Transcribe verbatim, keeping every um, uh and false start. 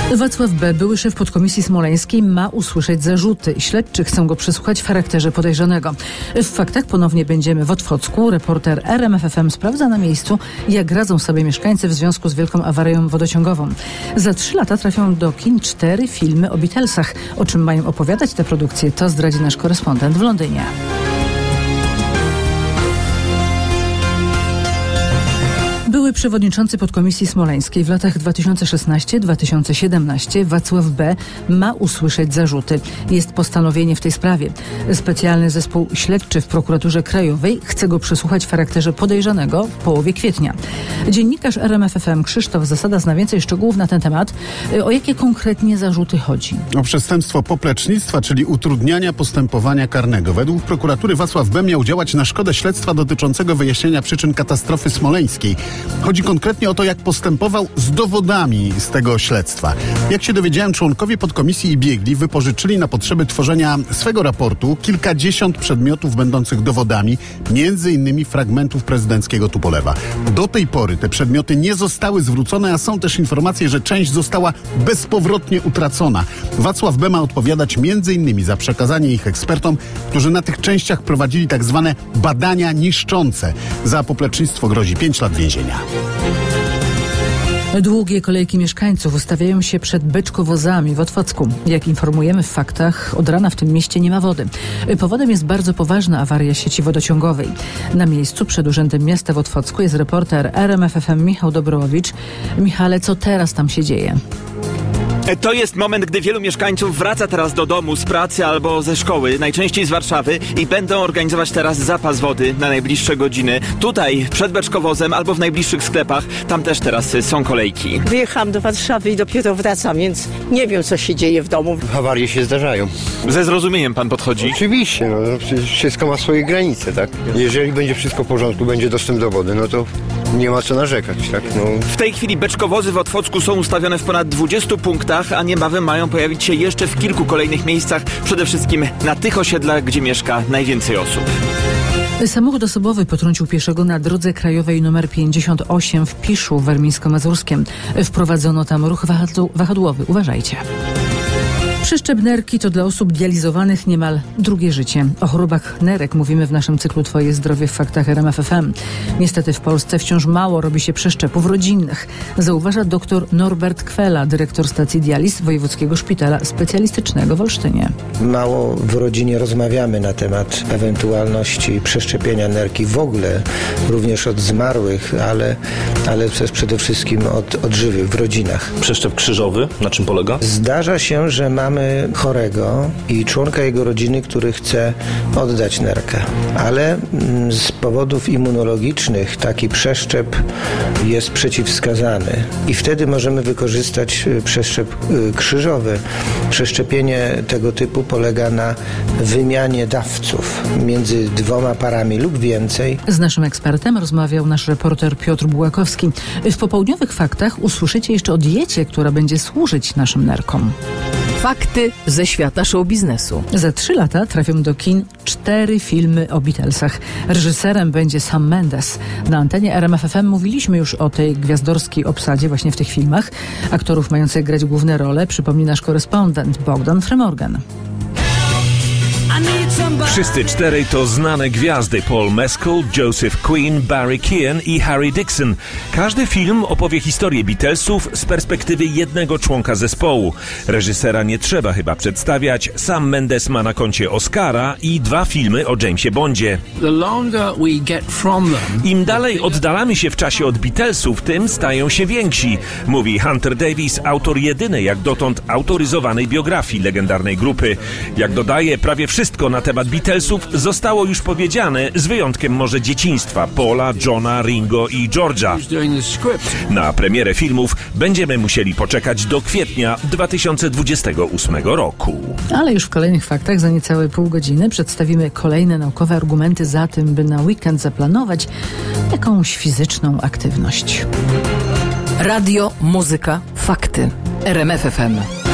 Wacław B., były szef podkomisji smoleńskiej, ma usłyszeć zarzuty. Śledczy chcą go przesłuchać w charakterze podejrzanego. W faktach ponownie będziemy w Otwocku. Reporter R M F F M sprawdza na miejscu, jak radzą sobie mieszkańcy w związku z wielką awarią wodociągową. Za trzy lata trafią do kin cztery filmy o Beatlesach. O czym mają opowiadać te produkcje, to zdradzi nasz korespondent w Londynie. Były przewodniczący podkomisji smoleńskiej w latach dwa tysiące szesnastym do dwa tysiące siedemnastego Wacław B. ma usłyszeć zarzuty. Jest postanowienie w tej sprawie. Specjalny zespół śledczy w prokuraturze krajowej chce go przesłuchać w charakterze podejrzanego w połowie kwietnia. Dziennikarz R M F F M Krzysztof Zasada zna więcej szczegółów na ten temat. O jakie konkretnie zarzuty chodzi? O przestępstwo poplecznictwa, czyli utrudniania postępowania karnego. Według prokuratury Wacław B. miał działać na szkodę śledztwa dotyczącego wyjaśnienia przyczyn katastrofy smoleńskiej. Chodzi konkretnie o to, jak postępował z dowodami z tego śledztwa. Jak się dowiedziałem, członkowie podkomisji i biegli wypożyczyli na potrzeby tworzenia swego raportu kilkadziesiąt przedmiotów będących dowodami, między innymi fragmentów prezydenckiego Tupolewa. Do tej pory te przedmioty nie zostały zwrócone, a są też informacje, że część została bezpowrotnie utracona. Wacław B. ma odpowiadać między innymi za przekazanie ich ekspertom, którzy na tych częściach prowadzili tak zwane badania niszczące. Za poplecznictwo grozi pięć lat więzienia. Długie kolejki mieszkańców ustawiają się przed beczkowozami w Otwocku. Jak informujemy w faktach, od rana w tym mieście nie ma wody. Powodem jest bardzo poważna awaria sieci wodociągowej. Na miejscu przed Urzędem Miasta w Otwocku jest reporter R M F F M Michał Dobrołowicz. Michale, co teraz tam się dzieje? To jest moment, gdy wielu mieszkańców wraca teraz do domu z pracy albo ze szkoły, najczęściej z Warszawy, i będą organizować teraz zapas wody na najbliższe godziny. Tutaj, przed beczkowozem albo w najbliższych sklepach, tam też teraz są kolejki. Wyjechałam do Warszawy i dopiero wracam, więc nie wiem, co się dzieje w domu. Awarie się zdarzają. Ze zrozumieniem pan podchodzi? Oczywiście, no, wszystko ma swoje granice, tak? Jeżeli będzie wszystko w porządku, będzie dostęp do wody, no to nie ma co narzekać, tak? No. W tej chwili beczkowozy w Otwocku są ustawione w ponad dwudziestu punktach, a niebawem mają pojawić się jeszcze w kilku kolejnych miejscach, przede wszystkim na tych osiedlach, gdzie mieszka najwięcej osób. Samochód osobowy potrącił pieszego na drodze krajowej nr pięćdziesiąt osiem w Piszu warmińsko-mazurskim. Wprowadzono tam ruch wahadłowy. Uważajcie. Przeszczep nerki to dla osób dializowanych niemal drugie życie. O chorobach nerek mówimy w naszym cyklu Twoje zdrowie w faktach R M F F M. Niestety w Polsce wciąż mało robi się przeszczepów rodzinnych, zauważa dr Norbert Kwela, dyrektor stacji dializ Wojewódzkiego Szpitala Specjalistycznego w Olsztynie. Mało w rodzinie rozmawiamy na temat ewentualności przeszczepienia nerki w ogóle, również od zmarłych, ale, ale też przede wszystkim od, od żywych w rodzinach. Przeszczep krzyżowy, na czym polega? Zdarza się, że mamy chorego i członka jego rodziny, który chce oddać nerkę, ale z powodów immunologicznych taki przeszczep jest przeciwwskazany i wtedy możemy wykorzystać przeszczep krzyżowy. Przeszczepienie tego typu polega na wymianie dawców między dwoma parami lub więcej. Z naszym ekspertem rozmawiał nasz reporter Piotr Bułakowski. W popołudniowych faktach usłyszycie jeszcze o diecie, która będzie służyć naszym nerkom. Fakty ze świata show biznesu. Za trzy lata trafią do kin cztery filmy o Beatlesach. Reżyserem będzie Sam Mendes. Na antenie R M F F M mówiliśmy już o tej gwiazdorskiej obsadzie właśnie w tych filmach. Aktorów mających grać główne role przypomni nasz korespondent Bogdan Fremorgan. Wszyscy czterej to znane gwiazdy: Paul Mescal, Joseph Quinn, Barry Keoghan i Harry Dixon. Każdy film opowie historię Beatlesów z perspektywy jednego członka zespołu. Reżysera nie trzeba chyba przedstawiać. Sam Mendes ma na koncie Oscara i dwa filmy o Jamesie Bondzie. Im dalej oddalamy się w czasie od Beatlesów, tym stają się więksi, mówi Hunter Davis, autor jedynej jak dotąd autoryzowanej biografii legendarnej grupy. Jak dodaje, prawie wszystko na temat Beatlesów zostało już powiedziane, z wyjątkiem może dzieciństwa Paula, Johna, Ringo i George'a. Na premierę filmów będziemy musieli poczekać do kwietnia dwa tysiące dwudziestego ósmego roku. Ale już w kolejnych faktach za niecałe pół godziny przedstawimy kolejne naukowe argumenty za tym, by na weekend zaplanować jakąś fizyczną aktywność. Radio, muzyka, fakty. R M F F M.